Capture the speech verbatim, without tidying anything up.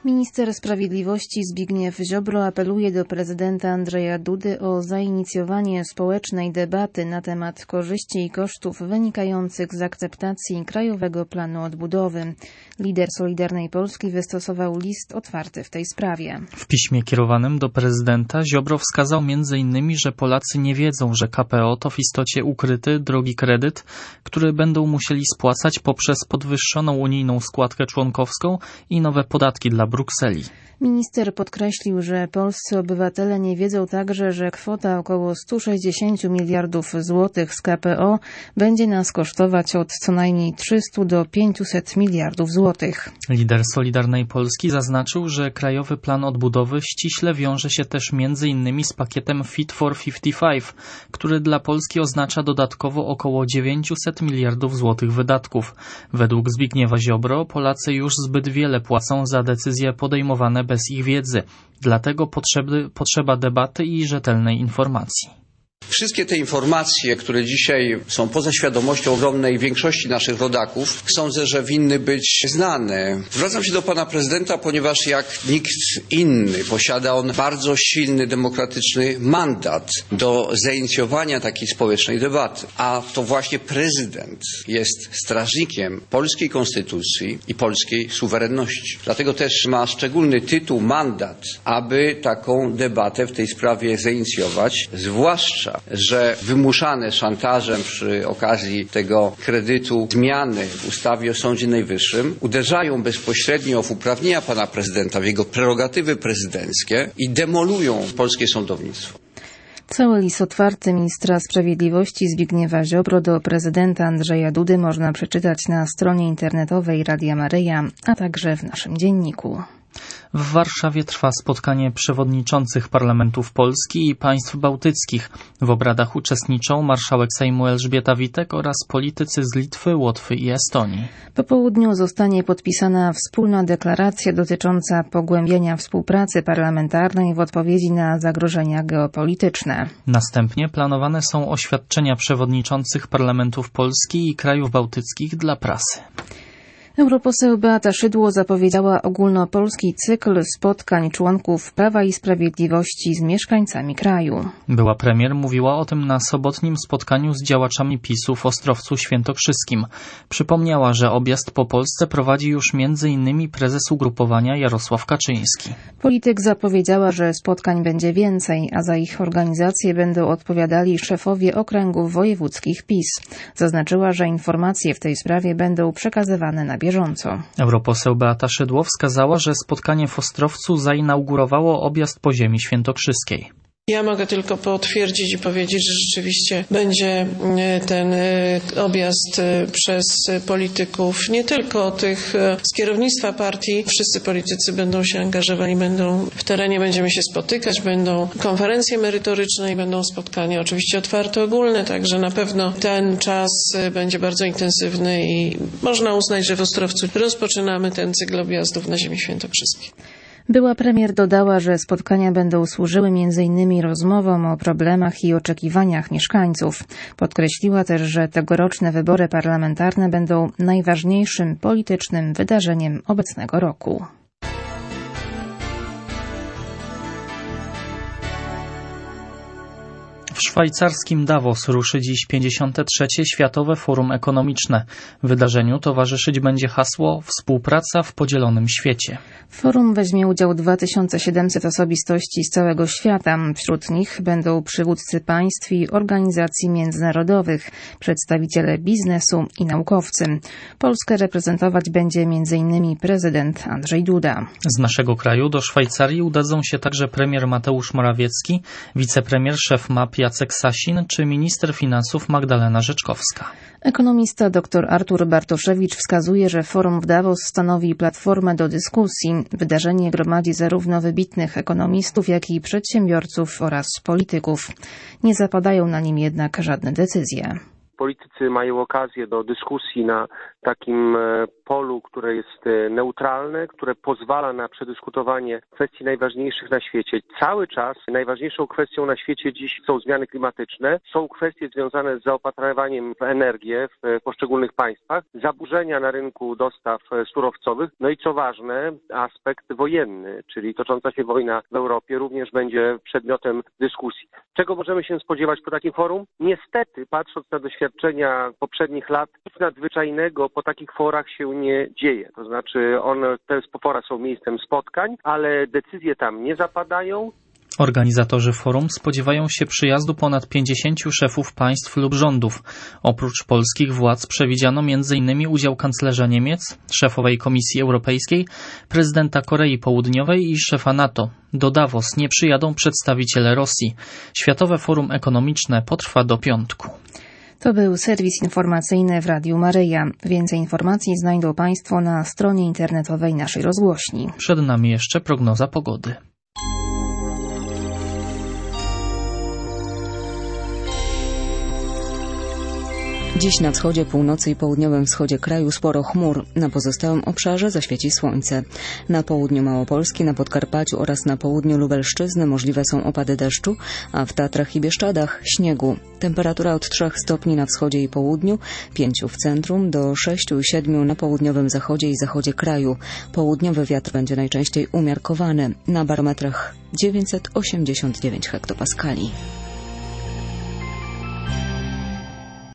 Minister Sprawiedliwości Zbigniew Ziobro apeluje do prezydenta Andrzeja Dudy o zainicjowanie społecznej debaty na temat korzyści i kosztów wynikających z akceptacji Krajowego Planu Odbudowy. Lider Solidarnej Polski wystosował list otwarty w tej sprawie. W piśmie kierowanym do prezydenta Ziobro wskazał między innymi, że Polacy nie wiedzą, że K P O to w istocie ukryty, drogi kredyt, który będą musieli spłacać poprzez podwyższoną unijną składkę członkowską i nowe podatki dla Brukseli. Minister podkreślił, że polscy obywatele nie wiedzą także, że kwota około sto sześćdziesiąt miliardów złotych z K P O będzie nas kosztować od co najmniej trzysta do pięciuset miliardów złotych. Lider Solidarnej Polski zaznaczył, że Krajowy Plan Odbudowy ściśle wiąże się też między innymi z pakietem Fit for pięćdziesiąt pięć, który dla Polski oznacza dodatkowo około dziewięćset miliardów złotych wydatków. Według Zbigniewa Ziobro Polacy już zbyt wiele płacą za decyzje podejmowane bez ich wiedzy. Dlatego potrzeby, potrzeba debaty i rzetelnej informacji. Wszystkie te informacje, które dzisiaj są poza świadomością ogromnej większości naszych rodaków, sądzę, że winny być znane. Zwracam się do pana prezydenta, ponieważ jak nikt inny posiada on bardzo silny, demokratyczny mandat do zainicjowania takiej społecznej debaty. A to właśnie prezydent jest strażnikiem polskiej konstytucji i polskiej suwerenności. Dlatego też ma szczególny tytuł, mandat, aby taką debatę w tej sprawie zainicjować, zwłaszcza że wymuszane szantażem przy okazji tego kredytu zmiany w ustawie o Sądzie Najwyższym uderzają bezpośrednio w uprawnienia pana prezydenta, w jego prerogatywy prezydenckie i demolują polskie sądownictwo. Cały list otwarty ministra sprawiedliwości Zbigniewa Ziobro do prezydenta Andrzeja Dudy można przeczytać na stronie internetowej Radia Maryja, a także w naszym dzienniku. W Warszawie trwa spotkanie przewodniczących parlamentów Polski i państw bałtyckich. W obradach uczestniczą marszałek Sejmu Elżbieta Witek oraz politycy z Litwy, Łotwy i Estonii. Po południu zostanie podpisana wspólna deklaracja dotycząca pogłębienia współpracy parlamentarnej w odpowiedzi na zagrożenia geopolityczne. Następnie planowane są oświadczenia przewodniczących parlamentów Polski i krajów bałtyckich dla prasy. Europoseł Beata Szydło zapowiedziała ogólnopolski cykl spotkań członków Prawa i Sprawiedliwości z mieszkańcami kraju. Była premier mówiła o tym na sobotnim spotkaniu z działaczami PiSu w Ostrowcu Świętokrzyskim. Przypomniała, że objazd po Polsce prowadzi już między innymi prezes ugrupowania Jarosław Kaczyński. Polityk zapowiedziała, że spotkań będzie więcej, a za ich organizację będą odpowiadali szefowie okręgów wojewódzkich PiS. Zaznaczyła, że informacje w tej sprawie będą przekazywane na bieżąco. Bieżąco. Europoseł Beata Szydło wskazała, że spotkanie w Ostrowcu zainaugurowało objazd po ziemi świętokrzyskiej. Ja mogę tylko potwierdzić i powiedzieć, że rzeczywiście będzie ten objazd przez polityków, nie tylko tych z kierownictwa partii. Wszyscy politycy będą się angażowali, będą w terenie, będziemy się spotykać, będą konferencje merytoryczne i będą spotkania oczywiście otwarte, ogólne, także na pewno ten czas będzie bardzo intensywny i można uznać, że w Ostrowcu rozpoczynamy ten cykl objazdów na ziemi świętokrzyskiej. Była premier dodała, że spotkania będą służyły między innymi rozmowom o problemach i oczekiwaniach mieszkańców. Podkreśliła też, że tegoroczne wybory parlamentarne będą najważniejszym politycznym wydarzeniem obecnego roku. W szwajcarskim Davos ruszy dziś pięćdziesiąte trzecie Światowe Forum Ekonomiczne. Wydarzeniu towarzyszyć będzie hasło Współpraca w podzielonym świecie. W forum weźmie udział dwa tysiące siedemset osobistości z całego świata. Wśród nich będą przywódcy państw i organizacji międzynarodowych, przedstawiciele biznesu i naukowcy. Polskę reprezentować będzie m.in. prezydent Andrzej Duda. Z naszego kraju do Szwajcarii udadzą się także premier Mateusz Morawiecki, wicepremier szef M A P Jacek Sasin czy minister finansów Magdalena Rzeczkowska. Ekonomista dr Artur Bartoszewicz wskazuje, że forum w Davos stanowi platformę do dyskusji. Wydarzenie gromadzi zarówno wybitnych ekonomistów, jak i przedsiębiorców oraz polityków. Nie zapadają na nim jednak żadne decyzje. Politycy politycy mają okazję do dyskusji na takim polu, które jest neutralne, które pozwala na przedyskutowanie kwestii najważniejszych na świecie. Cały czas najważniejszą kwestią na świecie dziś są zmiany klimatyczne, są kwestie związane z zaopatrywaniem w energię w poszczególnych państwach, zaburzenia na rynku dostaw surowcowych, no i co ważne, aspekt wojenny, czyli tocząca się wojna w Europie również będzie przedmiotem dyskusji. Czego możemy się spodziewać po takim forum? Niestety, patrząc na doświadczenia poprzednich lat, nic nadzwyczajnego po takich forach się nie dzieje. To znaczy one, te fora są miejscem spotkań, ale decyzje tam nie zapadają. Organizatorzy forum spodziewają się przyjazdu ponad pięćdziesięciu szefów państw lub rządów. Oprócz polskich władz przewidziano między innymi udział kanclerza Niemiec, szefowej Komisji Europejskiej, prezydenta Korei Południowej i szefa NATO. Do Davos nie przyjadą przedstawiciele Rosji. Światowe Forum Ekonomiczne potrwa do piątku. To był serwis informacyjny w Radiu Maryja. Więcej informacji znajdą Państwo na stronie internetowej naszej rozgłośni. Przed nami jeszcze prognoza pogody. Dziś na wschodzie, północy i południowym wschodzie kraju sporo chmur. Na pozostałym obszarze zaświeci słońce. Na południu Małopolski, na Podkarpaciu oraz na południu Lubelszczyzny możliwe są opady deszczu, a w Tatrach i Bieszczadach śniegu. Temperatura od trzech stopni na wschodzie i południu, pięciu w centrum, do sześciu i siedmiu na południowym zachodzie i zachodzie kraju. Południowy wiatr będzie najczęściej umiarkowany. Na barometrach dziewięćset osiemdziesiąt dziewięć hektopaskali.